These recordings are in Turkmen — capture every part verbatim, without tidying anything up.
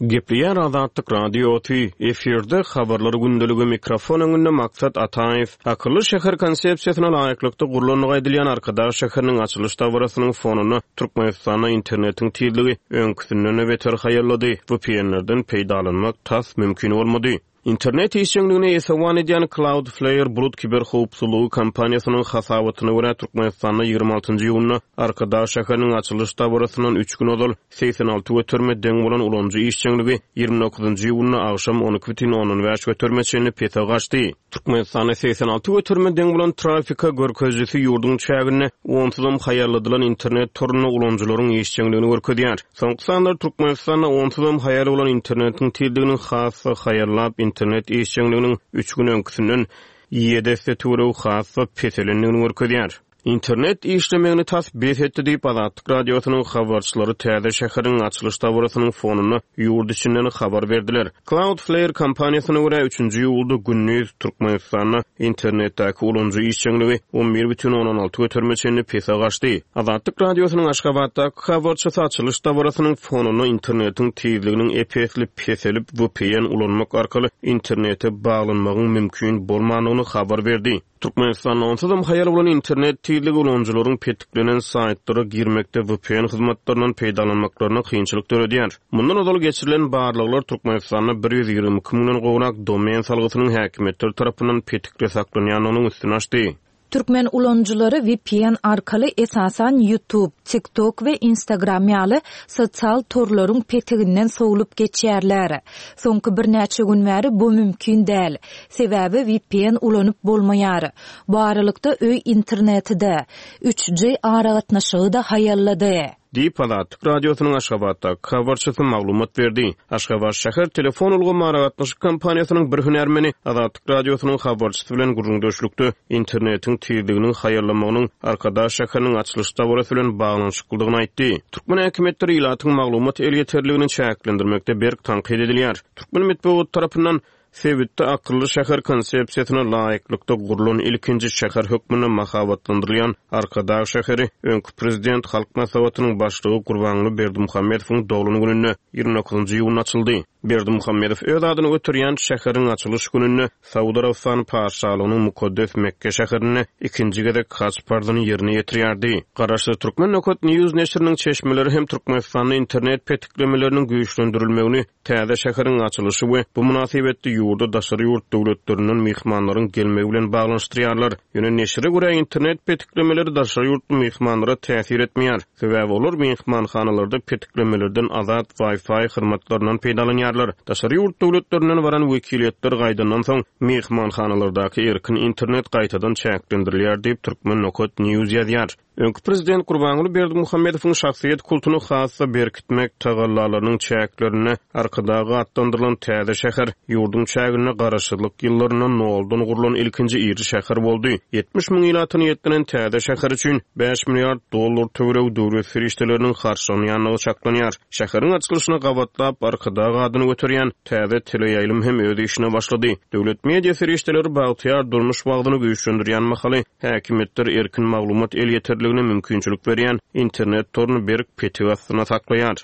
Gepliýär Azatlyk radio tü efirde habarlary gündölüge mikrofon öňünde maksat Ataýew akylly şäher konsepsiýasyna laýyklykda gurulanyň edilýän Arkadaş şäheriniň açylış dawrasynyň fonuny Türkmenistana internetiň tilligi öňküsünden beter haýarlady. Bu P N'lerden peýdalanmak tas mümkin bolmady. İnternet işçiligine esawan edýän Cloudflare bulut kiber howpsuzlygy kompaniýasynyň hasabatyna görä Türkmenistanda ýygrima altynjy ýylyna Arkadaş şäheriniň açylış dawrasynyň üç gün odal seksen alty götürme deň bolan ulanjy işçiligi ýygrima dokuzynjy ýylyna agşam on iki бүтүн onuň beş götürmeçini pete gaçdy. Türkmenistana seksen alty götürme deň bolan trafika görkezjisi ýurdun çägine onsuzam haýarladylan internet toruny ulanjylaryň işçiligini görkezýär. Soňky sanlar Türkmenistanda onsuzam haýar bolan internetiň tildiginiň hasy haýarlap internet işçiliginiň üç gün öňküsünden ýedesi türew has we petelenini görkezýär. İnternet işlemegini tas beş etdi diýip Azatlyk radiosynyň habarçylary täze şäheriniň açylış dawrasynyň fonuny ýurt içinden habar berdiler. Cloudflare kompaniýasyna görä üçünji ýylda günnüz Türkmenistana internetdäki ulanjy işçiligi on bir бүтүн onan alty götürmeçini pese gaçdy. Azatlyk radiosynyň Aşgabatdaky habarçysy açylış dawrasynyň fonuny internetiň tezliginiň epesli peselip V P N ulanmak arkaly internete baglanmagyň mümkin bolmanyny habar berdi. Türkmenistanda onsuzam haýar bolan internet tezligi ulanjylaryň petiklenen saytlara girmekde V P N hyzmatlarynyň peýdalanmaklaryna kynçylyk töredýär. Mundan odal geçirilen barlyklar Türkmenistanda bir ýüz ýygrima iki mingden gowrak domen salgysynyň häkimetleri tarapyndan petikle saklanýanynyň üstüne açdy. Türkmen ulanjylary V P N arkaly esasan YouTube, TikTok we Instagram ýaly sosial torlaryň petiginden sowulup geçýärler. Soňky bir näçe gün bäri bu mümkin däl. Sebäbi V P N ulanyp bolmaýar. Bu aralykda öý internetide üç G aragatnaşygy da haýallady. Diýip Azatlyk radiosynyň Aşgabatda habarçysy maglumat berdi. Aşgabat şäher telefon ulgamy aragatnaşyk kompaniýasynyň bir hünärmeni Azatlyk radiosynyň habarçysy bilen gurulmuşlukda internetiň tezliginiň haýarlamagynyň Arkadaş şäheriniň açylış dawrasy bilen baglanyşyklygyny aýtdy. Türkmen häkimetleri ilatyň maglumat el ýeterligini çäklendirmekde berk tanqid edilýär. Türkmen medeniýet tarapyndan Sebitde akıllı şäher konsepsiýasyna laýyklykda gurulan ilkinji şäher hökmüne mahabatlandyrylýan Arkadaş şäheri öňkü prezident halk maslahatynyň başlygy Gurbanly Berdimuhammedowyň dowluny gününe ýygrima dokuzynjy ýylyna açyldy. Berdimuhammedow öz adyny götürýän şäheriň açylış gününe Saudy Arabistany paşalygynyň mukaddes Mekke şäherine ikinji gezek haç pardyny ýerine ýetirýärdi. Garaşly Türkmen Nökot News neşriniň çeşmeleri hem Türkmenistanyň internet petiklemeleriniň güýçlendirilmegini, täze şäheriň açylyşy we bu münasibetde ýurda daşary ýurt döwletlerinden mehmanlaryň gelmegi bilen baglanşdyrýarlar. Ýöne neşre görä internet petiklemeleri daşary ýurt mehmanlara täsir etmeýär. Sebäbi olar mehmanhanalarda petiklemelerden azat Wi-Fi hyzmatlarynyň peýdalanýar. Daşary ýurt döwletlerinden baran wekiliýetler gaýdandan soň mehmanhanalardaky erkin internet gaýtadan çäklendirilýär diýip Türkmen Nökot News ýazýar. Öňkü prezident Gurbanly Berdimuhammedowyň şahsiýet kultuny hassa berkitmek tagallalarynyň çäklerini arkadagy atlandyrylan täze şäher ýurdun çägine garaşylyk ýyllarynyň noldan gurulan ilkinji iri şäher boldy. yetmiş miň ýylatyny ýetdiren täze şäher üçin beş milliard dollar töwerew döwlet ferişteleriniň harçlanýanyny çaklanýar. Şäheriň açylyşyna gabatlap arkadagy adyny götürýän täze teleýaýlym hem öz işine başlady. Döwlet media ferişteleri bagtyar durmuş bagdyny güýçlendirýän mahaly häkimetler erkin maglumat el ýeterligine mümkinçilik berýän internet toruny berk petigasyna saklaýar.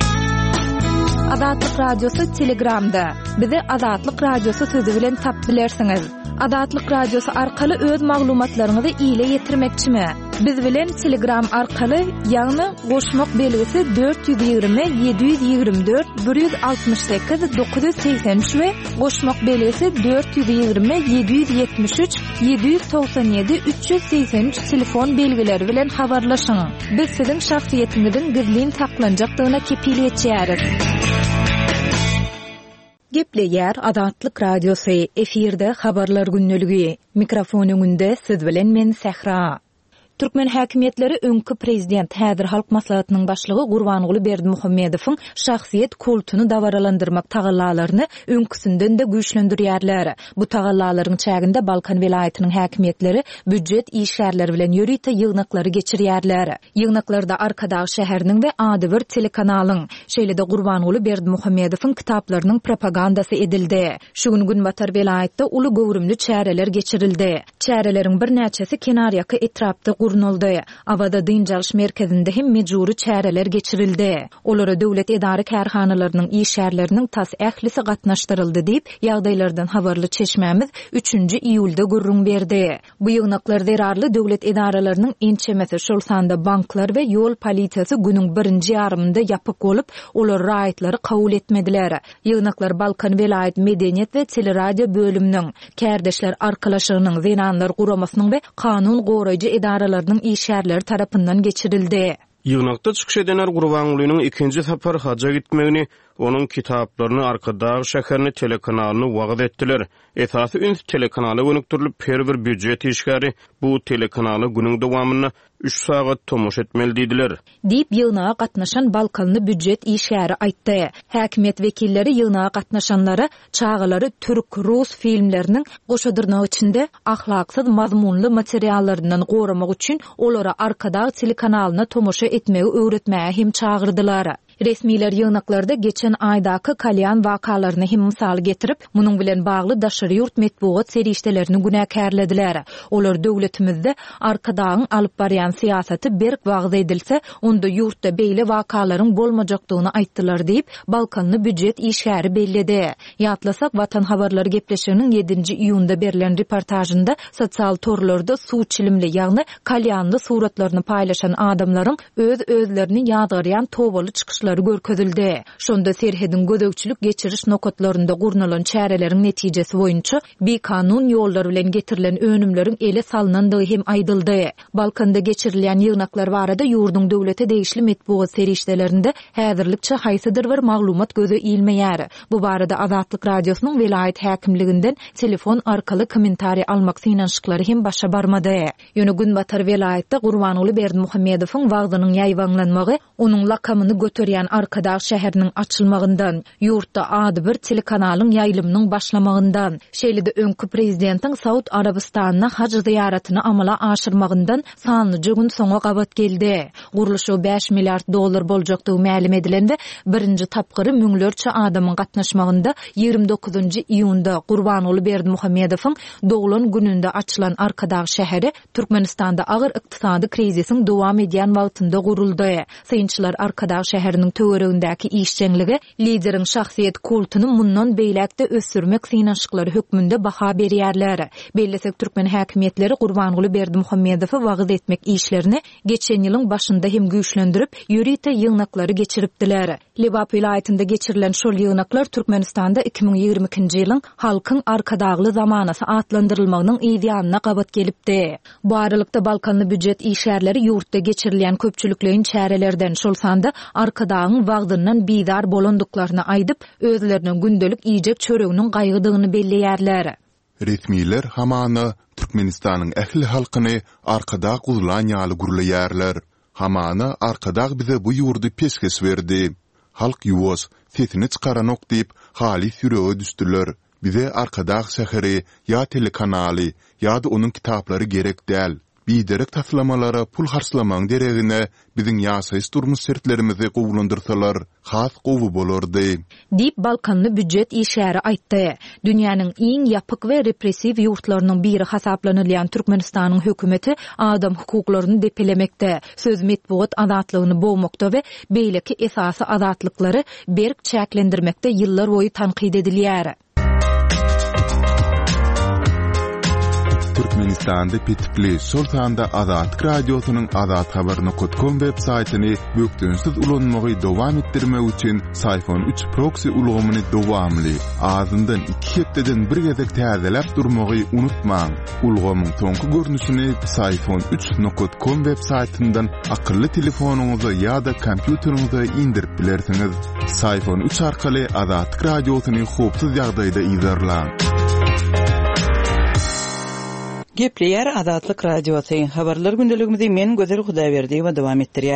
Azatlyk radiosu Telegramda. Bizi Azatlyk radiosu sözi bilen tap bilersiňiz. Azatlyk radiosu arkaly öz maglumatlaryňyzy ýyla ýetirmekçimi? Biz bilen Telegram arkaly ýagny goşmak belgisi dört yüz ýygrima yedi yüz ýygrima dört bir yüz altmış sekiz dokuz yüz seksen üç we goşmak belgisi dört yüz ýygrima yedi yüz ýetmiş üç yedi yüz toksan ýedi üç yüz seksen üç telefon belgileri bilen habarlaşyň. Biz siziň şahsiýetiňizin gizlin saklanjakdygyna kepil etýäris. Gepleýär Azatlyk radiosu efirde habarlar günnöligi. Mikrofon öňünde siz bilen men Sehra. Türkmen häkimetleri öňkü prezident häzir halk maslahatynyň başlygy Gurbanly Berdimuhammedowyň şahsiýet kultuny dawaralandyrmak tagallalaryny öňküsünden de güýçlendirýärler. Bu tagallalaryň çäginde Balkan vilayatynyň häkimetleri büdjet işgärleri bilen ýörüýte ýygnaklary geçirýärler. Ýygnaklarda Arkadaş şäheriniň we ady bir telekanalyň, şeýle-de Gurbanly Berdimuhammedowyň kitaplarynyň propagandasy edildi. Şu gün Günbatar vilayatda uly gowrumly çäreler geçirildi. Çäreleriň bir näçesi kenaryaky etrapda gurnuldy. Abada dynjalyş merkezinde hem mejburi çäreler geçirildi. Olara döwlet edary kärhanalarynyň işärleriniň tas ählisi gatnaşdyryldy diýip ýagdaýlardan habarly çeşmämiz üçünji iýulda gurrun berdi. Bu ýygnaklarda erarly döwlet edaralarynyň ençemesi şol sanda banklar we ýol polisiýasy günüň birinji ýarymynda ýapyk bolup, olar raýatlary kabul etmediler. Ýygnaklar Balkan Welaýat Medeniýet we Teleradio bölüminiň kärdeşler arkalaşygynyň zenanlar guramasynyň we kanun goraýjy edaralarynyň işärleri tarapyndan geçirildi. Ýygnakda çykyş edenler Gurbanulynyň ikinji sapar haja gitmegini, onun kitaplaryny Arkadag şäherini telekanalyny wagt etdiler. Esasy üns telekanaly gönükdirilip her bir büdjet işgäri bu telekanaly günüň dowamyny üç sagat tomuş etmeli diýdiler. Diýip ýygnaga gatnaşan Balkanly büdjet işgäri aýtdy. Häkimet wekilleri ýygnaga gatnaşanlary çağalary türk rus filmleriniň goşadyrnagy içinde ahlaksyz mazmunly materiallaryndan goramak üçin olara Arkadag telekanalyna tomuşa etmegi öwretmäge hem çağırdylar. Resmiler ýygnaklarda geçen aýdaky kalyan wakalaryny hem mysal getirip, munyň bilen bagly daşary ýurt metbuat serişdelerini günäkärlediler. Olar döwletimizde Arkadagyň alyp barýan siýasaty berk wagt edilse, onda ýurtda beýle wakalaryň bolmajakdygyny aýtdylar diýip Balkanly büdjet işgäri bellidi. Ýatlasak, Watan habarlary gepleşiginiň ýedinji iýunda berilen reportajynda sosial torlarda suw çilimli ýagny kalyanly suratlaryny paýlaşan adamlaryň öz özlerini ýadgaryan towaly çykyş görkezildi. Şonda serhedin gödökçülük geçiriş nokatlarında gurnulan çäreleriň netijesi boýunça bir kanun ýolları bilen getirilen önümleriň ele salınandygy hem aýdyldy. Balkanda geçirilen ýygnaklar barada ýurdun döwlete degişli metbuat serişdelerinde häzirlikçe haýsydyr bir maglumat göze ilmeýär. Bu barada Azatlyk radiosynyň Welaýat häkimliginden telefon arkaly kommentari almak synanşyklary hem başa barmady. Ýöne Günbatar Welaýatda Gurbanuly Berdimuhammedowyň wagdynyň ýaýwanlanmagy, onuň lakamyny götürýän Arkadag şäheriniň açylmagyndan, ýurtda ady bir telekanalyň ýaýlymynyň başlamagyndan, şeýlede öňkü prezidentiň Saud Arabistanyna haj ziýaratyny amala aşyrmagyndan sanlyjy gün soňa gabat geldi. Guruluşy beş milliard dollar boljakdygy ma'lum edilen we birinji tapgyry müňlerçe adamyň gatnaşmagynda ýygrimi dokuzunji iýunda Gurbanuly Berdimuhammedowyň doglan gününde açylan Arkadag şäheri Türkmenistanda agyr ykdysady krizisiň dowam edýän wagtynda guruldy. Syňçylar Arkadag şäheriniň töweregindäki işçenligi lideriň şahsiýet kultuny mundan beýlekde ösürmek synanşyklary hökmünde baha berýärler. Bellesek türkmen häkimetleri Gurbanuly Berdimuhammedowy wagt etmek işlerini geçen ýylyň başynda hem güýçlendirip, ýürite ýygnaklary geçiripdiler. Lebap vilayetinde geçirilen şol ýygnaklar Türkmenistanda iki bin ýygrimi ikinji ýylyň halkyň Arkadagly zamanasy atlandyrylmagynyň ideýanyna gabat gelipdi. Bu aralykda Balkanly büdjet işärleri ýurtda geçirilen köpçülüklerin çärelerden şol sanda Arkadagyň wagdyndan bidar bolandyklaryny aýdyp, özleriniň gündelik iýjek çöreginiň gaýgydygyny belleýärler. Resmiler hamana Türkmenistanyň ähli halkyny Arkadag guzulan ýaly gurulaýarlar. Hamana Arkadag bize bu ýurdy peşkes berdi. Halk ýuwaz, sesini çykaranok diýip halis ýürege düşdüler. Bize Arkadag şäheri ýa telekanaly ýa-da onuň kitaplary gerek däl. Biderek taslamalara pul harslamaň deregine biziň ýaşaýyş durmuş şertlerimizi gowulandyrsalar, has gowy bolardy. Diýip Balkanly büdjet işgäri aýtdy. Dünýäniň iň ýapyk we repressiw ýurtlarynyň biri hasaplanylýan Türkmenistanyň hökümeti adam hukuklaryny depelemekde, söz metbuat azatlygyny bowmakda we beýleki esasy azatlykları berk çäklendirmekde ýyllar boýu tanqid edilýär. Türkmenistanda pitipli Sultanda Azatlyk radiosynyň Azat habaryny nokta com web saýtyny bökdünsiz ulanmagy dowam etdirmek üçin Sayfon üç proxy ulgamyny dowamly azyndan iki hepdeden bir gezek täzelep durmagy unutmaň. Ulgamyň soňky görnüşini Sayfon üç nokta com web saýtyndan akylly telefonuňyza ýa-da kompýuteriňize indirip bilersiňiz. Sayfon üç arkaly Azatlyk radiosyny hopsuz ýagdaýda izlerläň. Gepleýär Azatlyk radiosyny habarlar gündeligimizi men Gözel Hudaýberdiýewa dowam etdirýärin.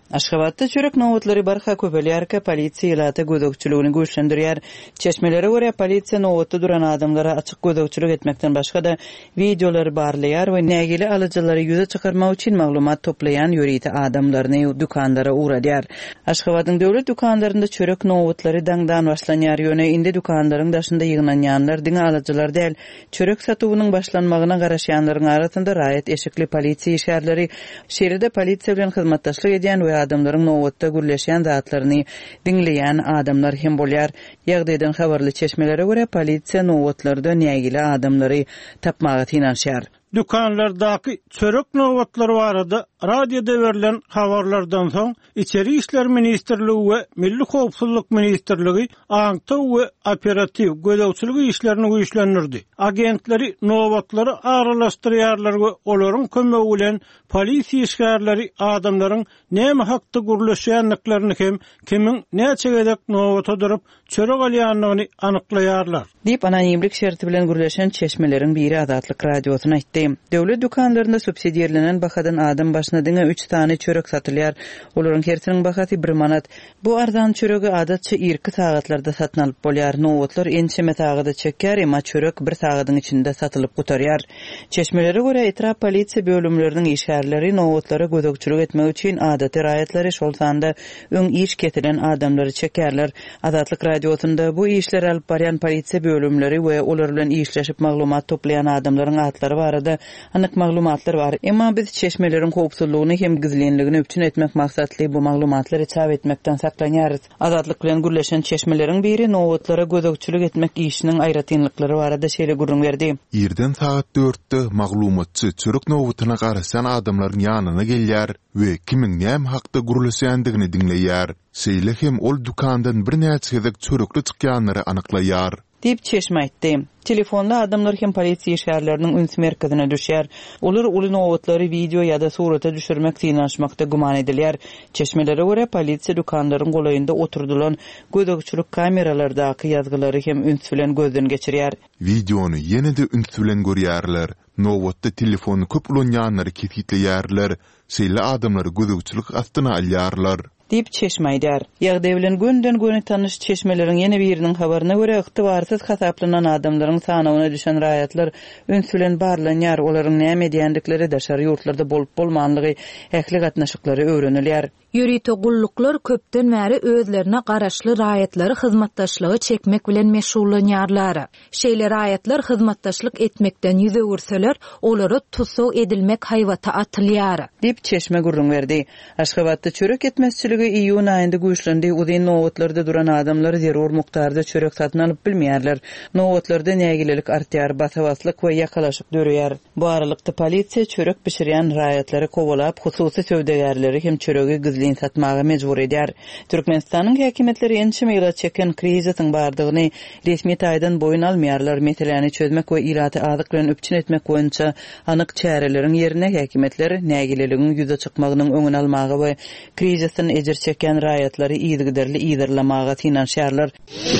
Aşgabatda çörek nowatlary barha köpelýärke polisiýa ýylata gödökçülügini güýçlendirýär. Çeşmelere görä polisiýa nowatda duran adamlara açyk gödökçülük etmekden başga da videolary barlaýar we nägili alyjylary ýüze çykarmak üçin maglumat toplaýan ýöriti adamlaryny dukandara uğradýar. Aşgabatyň döwlet dukanlarynda çörek nowatlary daňdan başlanýar ýöne indi dukanlaryň daşynda ýygnanýanlar diňe alyjylar däl. Çörek satywynyň başlanmagyna garaşýanlaryň arasynda raýat eşikli polisiýa işgärleri şehrde polisiýa bilen hyzmatdaşlyk edýän we adamlaryň nowatda gürleşýän zatlaryny diňleýän adamlar hem bolýar. Ýagdaýdan habarly çeşmelere görä polisiýa nowatlarda nägili adamlary tapmagy tinanşýar. Dükanlardaky çörek nowatlary barada radioda berilen habarlardan soň İçeri İşler Ministrligi we Milli Howpsuzlyk Ministrligi aňta we operativ gödökçülük işlerini güýçlendirdi. Agentleri nowatlary aralaşdyrýarlar we olaryň kömegi bilen polisiýa işgärleri adamlaryň näme hakda gürleşýänliklaryny hem kimiň näçe gedek nowata durup çörek alýanlygyny anyklaýarlar. Dip anonimlik şerti bilen gürleşen çeşmeleriň biri Adatlyk radiosyna aýtdy. Döwlet dukanlarynda subsidiýerlenen bahadan adam başyna diňe üç tane çörek satylýar. Olaryň hersiniň bahasy bir manat. Bu arzan çöregi adatça ýirki sagatlarda satyn alyp bolýar. Nowatlar ençe metagada çekýär, emma çörek bir sagatyň içinde satylyp gutarýar. Çeşmelere görä etrap polisiýa bölümleriniň işgärleri nowatlary gödökçülük etmek üçin adaty raýatlary şol sanda öň iş ketiren adamlary çekýärler. Adatlyk radiosunda bu işler alyp barýan polisiýa bölümleri we olar bilen işleşip maglumat toplayan adamlaryň atlary barada anyk maglumatlar bar. Emma biz çeşmeleriň howpsuzlygyny hem gizlenligini öpçün etmek maksatly bu maglumatlary çap etmekden saklanýarys. Azatlyk bilen gürleşen çeşmeleriň biri nowatlara gödökçülük etmek işiniň aýratynlyklary barada şeýle gurrun berdi. Ýerden saat dörtde maglumatçy çörek nowatyna garaşan adamlaryň ýanyna gelýär we kimiň näme hakda gürleşýändigini diňleýär. Şeýle hem ol dukandan bir näçe gezek çörekli çykýanlary anyklaýar. Dip çeşme aýtdy. Telefonda adamlar hem polisiýa işgärleriniň üns merkezine düşýär. Olar uly nowatlary video ýa-da surata düşürmek tinanşmakda guman edilýär. Çeşmelere görä polisiýa dukanlaryň golaýynda oturdulan gödökçülük kameralardaky ýazgylary hem üns bilen gözden geçirýär. Videonu ýene-de üns bilen görýärler. Nowatda telefony köp ulanýanlary ketitleýärler. Şeýle adamlary gödökçülük astyna alýarlar. Dip çeşmeýdär. Ýagdaý bilen günden güne tanyş çeşmeleriň ýene biriniň habaryna görä ygtybarsyz hasaplanan adamlaryň sanawyna düşen raýatlar üns bilen barlanýar. Olaryň näme diýendikleri daşary ýurtlarda bolup bolmanlygy, ähli gatnaşyklary öwrenilýär. Ýöriti gulluklar köpden bäri özlerine garaşly raýatlary hyzmatdaşlygy çekmek bilen meşgullanýarlar. Şeýle raýatlar hyzmatdaşlyk etmekden ýüze ursalar, olary tutsaw edilmek haýwata atylýar. Dip çeşme gurrun berdi. Aşgabatda çörek etmezçiligi iýun aýynda güýçlendi. Uzyn nowatlarda duran adamlar zerur mukdarda çörek satyn alyp bilmeýärler. Nowatlarda nägilelik artýar, basawaslyk we ýakalaşyk dörýär. Bu aralykda polisiýa çörek pişirýän raýatlary kowalap, hususy söwdegärleri hem çöregi gizlin satmagy mejbur edýär. Türkmenistanyň häkimetleri ençe meýle çeken kriziň bardygyny resmi taýdan boýun almaýarlar. Meseleni çözmek we iraty azyk bilen öpçün etmek boýunça anyk çäreleriň ýerine häkimetler nägileligiň ýüze çykmagynyň öňüni almagy we kriziň ejir çeken raýatlary ýygyderli ýyderlamagy tinanşýarlar.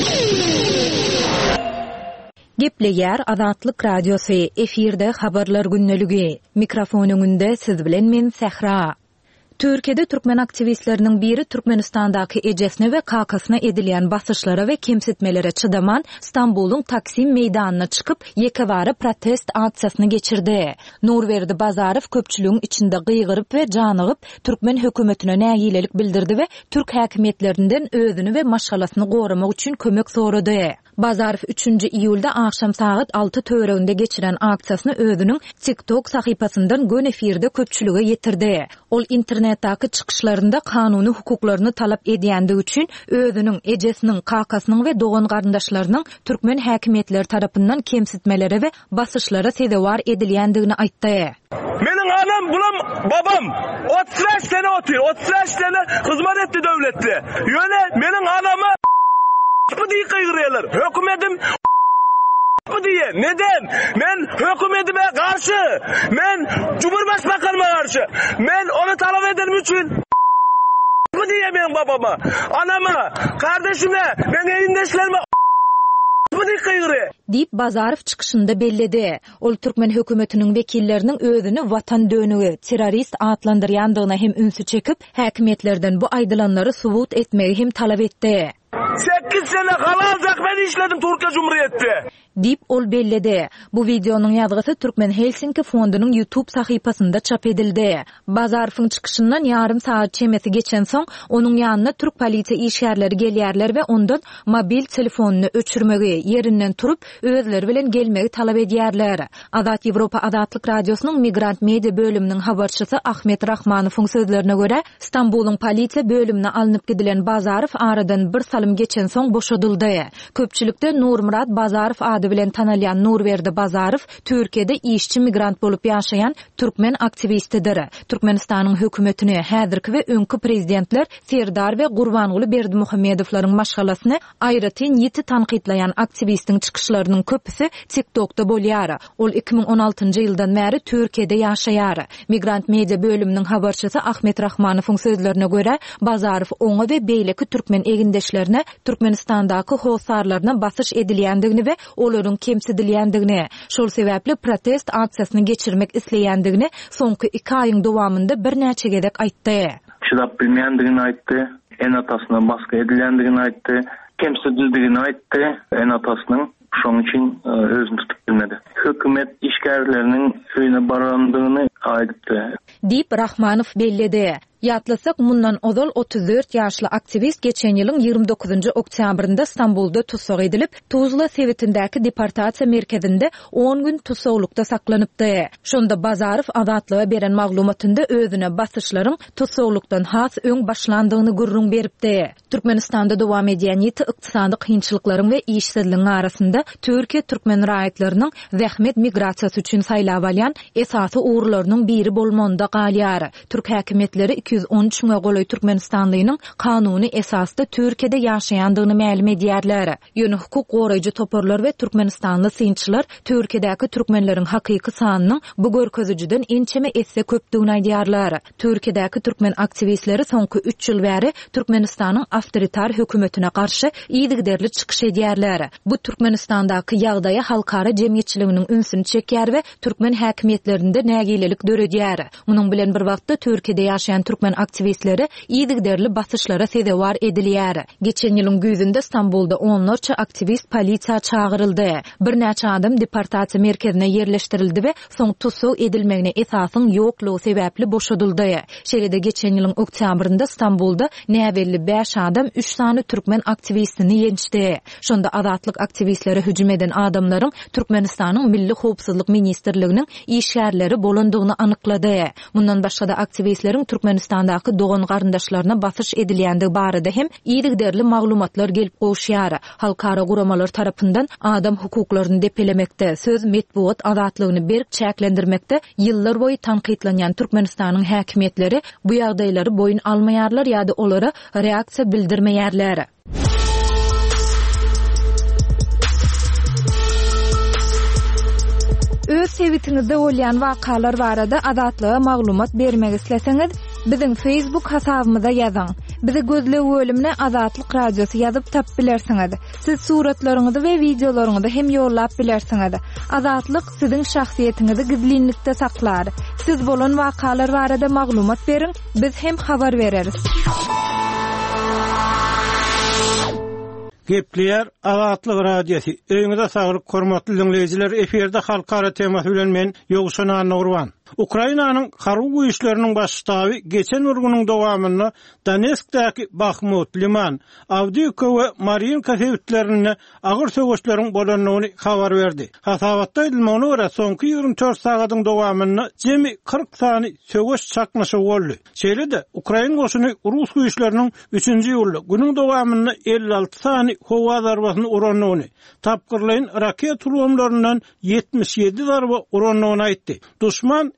Gepleýär Azatlyk radiosy efirde habarlar günneligi. Mikrofon öňünde siz bilen men Sehra. Türkiýede türkmen aktivistleriniň biri Türkmenistandaky ejesine we kakasyna edilýän basyşlara we kemsitmelere çydaman Stambulyň Taksim meýdanyna çykyp ýekebary protest aksiýasyny geçirdi. Nurberdi Bazarow köpçülüğün içinde gıýgyryp we janygyp türkmen hökümetine nägilelik bildirdi we türk häkimetlerinden özüni we maşgalasyny goramak üçin kömek sorady. Bazarow üçünji iýulda akşam saat alty töreginde geçiren aksiýasyny özüniň TikTok sahypasyndan gön efirde köpçülüge ýetirdi. Ol internetdaky çykyşlarynda kanuny hukuklaryny talap edýändi üçin özüniň ejesiniň, kakasynyň we dogan garyndaşlarynyň türkmen häkimetleri tarapyndan kemsitmelere we basyşlara sedewar edilýändigini aýtdy. Meniň anam, bulam babam otuz beş sene otyr, otuz beş sene hyzmat etdi döwletde. Ýöne meniň anamy bu diýip gaýrýarlar. Hökümetim bu diýe. Neden? Men hökümetime garşy, men Cumhurbaşkanıma garşy. Men onu talap ederim üçin bu diýe men babama, anama, kardeşime, men eýindeşlerime bu kaygıre. Deyip Bazarov çıkışında belledi. Ol Türkmen hökümetinin vekillerinin özünü vatan dönüğü, terörist adlandırýandığına hem ünsü çekip, häkimetlerden bu aydılanları subut etmeyi hem talep etdi. sekiz sene kalacak ben işledim Türkiye Cumhuriyeti. Deyip ol belledi. Bu videonun yazgısı Türkmen Helsinki Fondu'nun YouTube sahifasında çap edildi. Bazarov'un çıkışından yarım saat çemesi geçen son, onun yanına Türk polisiya işgärleri gelýärler ve ondan mobil telefonunu öçürmegi, yerinden turup özleri bilen gelmegi talap edýärler. Azat Ýewropa Azatlyk Radiosynyň Migrant Media bölüminiň habarçysy Ahmet Rahmanowyň sözlerine göre, Istanbulyň polisiya bölümine alınıp gidilen Bazarov aradan bir salym geçen son boşadyldy. Köpçülükde Nurmurad Bazarov ady bilen tanalyan Nurverdi Bazarov Türkiýede işçi migrant bolup ýaşaýan türkmen aktivistidir. Türkmenistanyň hökümetini häzirki we öňkü prezidentler Serdar we Gurbanguly Berdimuhammedowylaryň maşgalasyny aýratyn ýeti tanqidlayan aktivistiň çykyşlarynyň köpüsi TikTokda bolýar. Ol iki bin on altyncy ýyldan bäri Türkiýede ýaşaýar. Migrant Media bölüminiň habarçysy Ahmet Rahmanowyň sözlerine göre Bazarov oňa we beýleki türkmen egindeşlerine Türkmenistandaky howsarlaryna basyş edilýändigini we olaryň kemsidilýändigini, şol sebäpli protest aksiýasyny geçirmek isleýändigini soňky iki aýyň dowamında bir näçe gedek aýtdy. Çydap bilmeýändigini aýtdy, en atasyna baskı edilýändigini aýtdy, kemsidildigini aýtdy, en atasynyň şoň üçin özüni tutup bilmedi. Hökümet işgärleriniň öýüne barandygyny aýtdy. Deyip Rahmanov belledi. Ýatlasak mundan ozal otuz dört ýaşly aktivist geçen ýylyň ýygrimi dokuzyncy oktýabrynda Istanbulda tutsag edilip, Tuzla Sewitindäki deportasiýa merkezinde on gün tutsaglykda saklanypdy. Şonda Bazarov Azatlyga beren maglumatynda özüne basyşlaryň tutsaglykdan has öň başlandygyny gurrun beripdi. Türkmenistanda dowam edýän ýeti ykdysady kynçylyklaryň we işsizligiň arasynda Türkiýe türkmen raýatlarynyň zähmet migrasiýasy üçin saýlap alýan esasy uğurlarynyň biri bolmanda galýar. Türk häkimetleri iki yüz on üç müňe goly Türkmenistanlynyň kanuny esasda Türkiýede ýaşaýandygyny ma'lum edýärler. Ýöne hukuk goraýjy toparlar we Türkmenistanly synçylar Türkiýedäki türkmenleriň hakyky sanynyň bu görkezijiden ençeme etse köpdigini aýdýarlar. Türkiýedäki türkmen aktivistleri soňky üç ýyl bäri Türkmenistanyň awtoritar hökümetine garşy ýygyderli çykyş edýärler. Bu Türkmenistandaky ýagdaýa halkara jemgyýetçiliginiň ünsüni çekýär we türkmen häkimetlerinde nägilelik döredýär. Munyň bilen bir wagtda Türkiýede ýaşaýan türkmen aktivistleri ýygyderli basyşlara sebäwar edilýär. Geçen ýylyň güzünde Istanbulda onlarça aktivist polisiýa çağıryldy. Bir näçe adam deportasiýa merkezine ýerleşdirildi we soň tutsag edilmegine esasyň ýoklugy sebäpli boşadyldy. Şeýle-de geçen ýylyň oktýabrynda Istanbulda näwelli beş adam üç sany türkmen aktivistini ýençdi. Şonda azatlyk aktivistleri hüjüm eden adamlaryň Türkmenistanyň Milli Howpsuzlyk ministrliginiň işgärleri bolandygyny anyklady. Mundan başga da aktivistleriň Türkmenistandaky dogan garyndaşlaryna basyş edilýändigi barada hem ýygyderli maglumatlar gelip goşýar. Halkara guramalar tarapyndan adam hukuklaryny depelemekde, söz medeniýet azatlygyny berk çäklendirmekde ýyllar boýy tanqidlanýan Türkmenistanyň häkimetleri bu ýagdaýlary boyun almaýarlar ýa-da olara reaksiýa bildirmeýärler. Öz sewitinizde bolýan wakalar barada azatlyga maglumat bermek isleseňiz, biziň Facebook hasabymyza ýazyň. Bizi gözle bölümine Azatlyk Radiosy ýazyp tap bilersiňiz. Siz suratlaryňyzy we videolaryňyzy hem ýollap bilersiňiz. Azatlyk siziň şahsiýetiniňizi gizlinlikde saklar. Siz bolan wakalar barada maglumat beriň, biz hem habar bereriz. Gepleýär Azatlyk Radiosy. Öňüňizde saglyk hormatly dinleýijiler, eferde halkara temasy bilen men Ýogşan Nurwan. Ukrainanyň haruw güýçleriniň başçylygy geçen urgunyň dowamyny Donetskdäki Bakhmut, Liman, Avdiivka we Mariinka sewitlerini agyr söwüşleriň bolanyny habar berdi. Hasabatda edilmegine görä soňky ýygrimi dört sagatyň dowamyny jemi kırk sany söwüş çaknaşy boldy. Şeýle-de Ukraina goşuny Rus güýçleriniň üçünji ýyly günüň dowamyny elli alty sany howa zarbasyny uranyny, tapgyrlaýan raket ulanlaryndan yetmiş ýedi zarba uranyny aýtdy. Duşman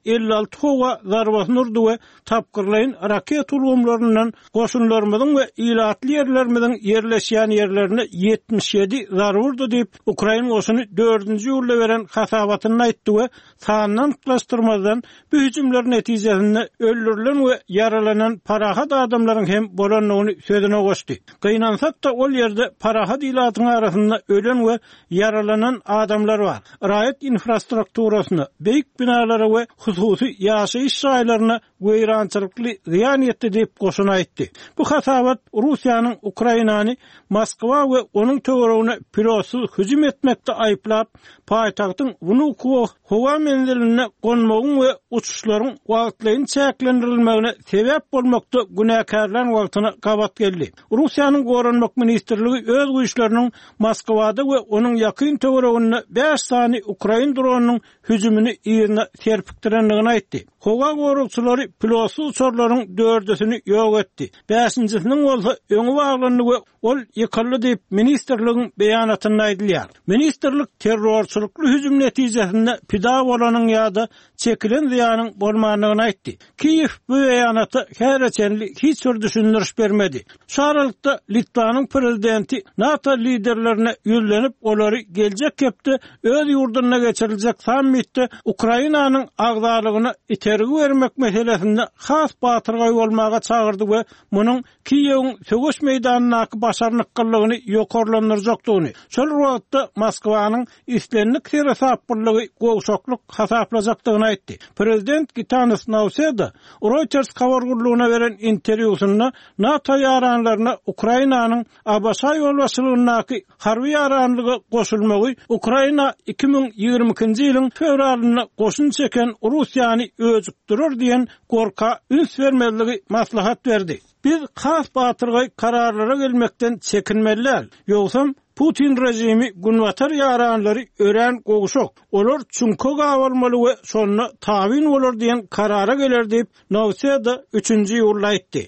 elli alty howa zarbasyny urdy we tapgyrlaýyn raket ulgamlaryndan goşunlarymyzyň we ilatly ýerlerimizin ýerleşýän ýerlerine yetmiş ýedi zar urdy diýip Ukraina goşuny dördünji ýylda beren hasabatyny aýtdy we sanyny klaşdyrmadan bu hüjümler netijesinde öldürilen we yaralanan parahat adamlaryň hem bolanlygyny sözüne goşdy. Gynansak da ol ýerde parahat ilatyň arasynda ölen we yaralanan adamlar bar. Raýat infrastrukturasyny, beýik binalara we hususy ýaşaýyş şaýlaryna weýrançylykly ziýan etdi diýip goşun aýtdy. Bu hasabat Russiýanyň Ukrainany Moskwa we onuň töweregine pilotsuz hüjüm etmekde aýplap, paýtagtyň Vnukovo howa menziline gonmagyň we uçuşlaryň wagtlaryň çäklendirilmegine sebäp bolmakda günäkärler wagtyna gabat geldi. Russiýanyň Goranmak ministrligi öz güýçlerini Moskwada we onuň ýakyn töweregine beş sany Ukraina dronunun hüjümini ýerine serpikdirenligini aýtdy. Howa gorukçylary pilotsuz uçurlaryň dördüsini ýok etdi. beşincisiniň bolsa öňe baglandy we ol ýykaldy diýip ministrligiň beýanatyny aýdylýar. Ministrlik terrorçylykly hüjüm netijesinde pida bolanyň ýa-da çekilen ziýanyň bolmanyny aýtdy. Kiýew bu beýanaty häreçenli hiç bir düşündiriş bermedi. Şu aralykda Litvanyň prezidenti NATO liderlerine ýüzlenip olary geljek hepde öz ýurduna geçiriljek sammitde Ukrainanyň agdalygyny itergi bermek meselesinde has batyrgaý bolmaga çagyrdy we munyň Kiýewiň sögüş meýdanyny başarnyklygyny ýokarlandyrjakdygyny. Şol wagtda Moskwanyň islenlik terasaplygy gowşakluk hasaplajakdygyny aýtdy. Prezident Gitanas Nauseda Reuters habargurlugyna beren interwýusynda NATO ýaranlaryna Ukrainanyň Abaşa ýolbaşçylygynyňky harby ýaranlygy goşulmagy Ukraina iki bin ýygrimi ikinji ýylyň fevralyna goşun çeken Russiýany öjükdirir diýen gorka üns bermeligi maslahat berdi. Biz has batyrgaý kararlara gelmekden çekinmeliler. Ýogsam Putin rejimi günwatar ýaranlary ören gowşak. Olar çunko gawalmaly we şonu tabin bolar diýen karara geler diýip Nauseda üçünji ýylda aýtdy.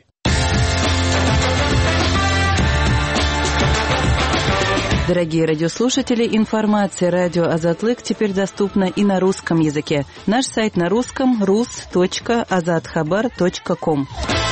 Дорогие радиослушатели, информация «Радио Азатлык» теперь доступна и на русском языке. Наш сайт на русском – рус точка азатхабар точка ком.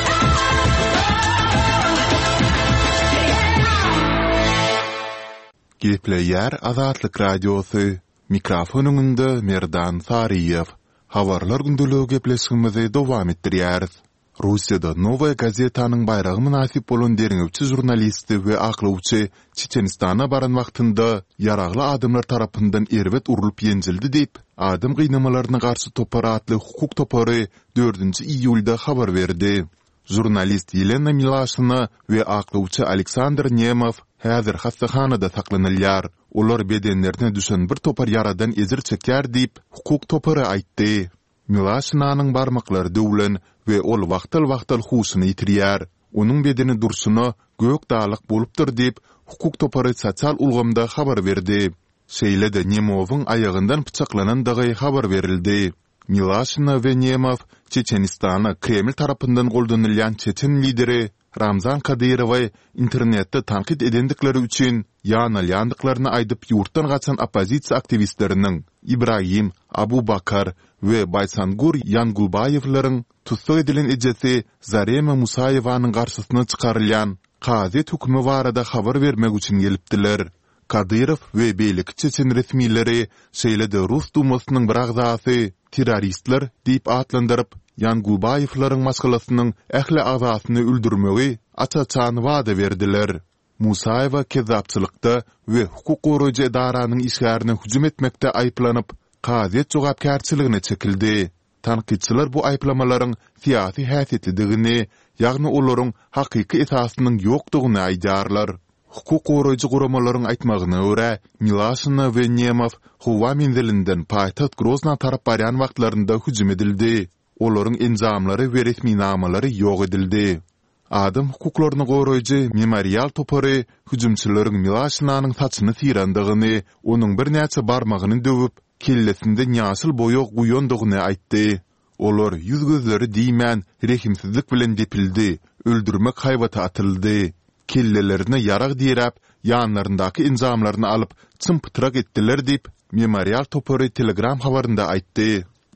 Gepleýär Azatlyk Radiosy. Mikrofonunda Merdan Sariýew. Habarlar gündüligi gepleşigimizi dowam etdirýär. Russiýada Novaya gazetanyň bayragy münasip bolan deriňewçi jurnalisti we aklawçy Çeçenistana baran wagtynda yaragly adamlar tarapyndan erbet urulyp ýenjildi diýip adam gynamalaryna garşy toparatly hukuk topary dördünji iýulda habar berdi. Jurnalist Yelena Milashina we aklawçy Aleksandr Nemov häzir hastahanada saklanylýar. Olar bedenlerine düşen bir topar yaradan ezir çekär diýip hukuk topary aýtdy. Milashinanyň barmaklary döwlen we ol wagtal-wagtal husyny ýitirýär. Onuň bedeni dursuny gök dağlyk bolupdyr diýip hukuk topary sosial ulgamda habar berdi. Şeýle-de Nemowyň ayagyndan pyçaklanan dagy habar berildi. Milashina we Nemov Çeçenistana Kreml tarapyndan goldanylýan çeçen lideri Ramzan Kadyrowy internetde tanqid edendikleri üçin ýanalýandyklaryny aýdyp ýurtdan gaçan opozisiýa aktivistleriniň Ibrahim Abu Bakar we Baysangur Yangulbaýewlaryň tutsak edilen ejesi Zarema Musaýewanyň garşysyna çykarylýan gazet hukmy barada habar bermek üçin gelipdiler. Kadyrow we beýlik çeçen resmiýetleri şeýle-de Rus dumasynyň bir agzasy terroristler diýip atlandyryp Yangulbaýewlaryň maskalasynyň ähli azasyny öldürmegi açaçan wada berdiler. Musaýewa kezapçylykda we hukuk goraýjy edaranyň işgärine hüjüm etmekde aýplanyp, gazet jogapkärçiligine çekildi. Tanqidçiler bu aýplamalaryň syýasy häsiýetligini, ýagny olaryň hakyky esasynyň ýokdugyny aýdarlar. Hukuk goraýjy guramalaryň aýtmagyna görä, Milashina we Nemov howa menzilinden paýtaht Grozna tarap barýan wagtlarynda hüjüm edildi. Olaryň enzamlary we resmi namalary ýok edildi. Adam hukuklaryny goraýjy memorial topary hüjümçileriň Milashinanyň saçyny tirandygyny, onuň bir näçe barmagyny döwüp, kellesinde ňasyl boýok guýandygyny aýtdy. Olar ýüz gözleri diýmän rehimsizlik bilen depildi, öldürmek haýwaty atyldy. Kellelerine yarag diýerip, ýanlaryndaky enzamlaryny alyp çympytrak etdiler diýip memorial topary Telegram habarynda aýtdy.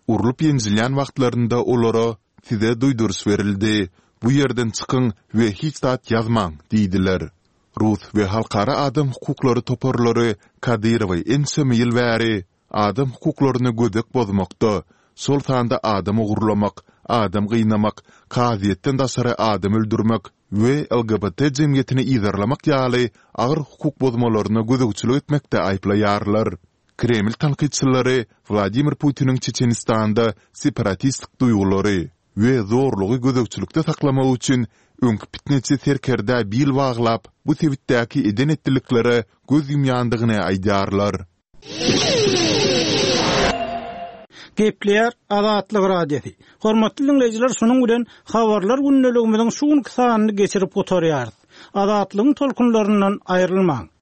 urulup ýenjilýän wagtlarynda olara size duýdurys berildi. Bu yerden çykyň we hiç zat ýazmaň diýdiler. Rus we halkara adam hukuklary toparlary Kadirowy ensemi ýyl bäri adam hukuklaryny gödek bozmakda, sol sanda adamy gurlamak, adam gıynamak, kaziyetten daşary adam öldürmek we L G B T jemgyýetini ýerlemek ýaly agyr hukuk bozmalaryna gödekçilik etmekde aýplaýarlar. Kreml tanqidçilary Vladimir Putiniň Çeçenistanda separatistik duýgulary we zorlugy gödekçilikde saklamak üçin öňkü pitneci serkerde bil baglap bu sebitdäki eden etdiliklere göz ýumýandygyny aýdarlar. Gepler Azatlyk radiosi. Hormatly dinleyijiler, şonuň bilen habarlar günneligimiziň şuň kysanyny geçirip oturýar. Azatlygyň tolkunlaryndan aýrylmaň.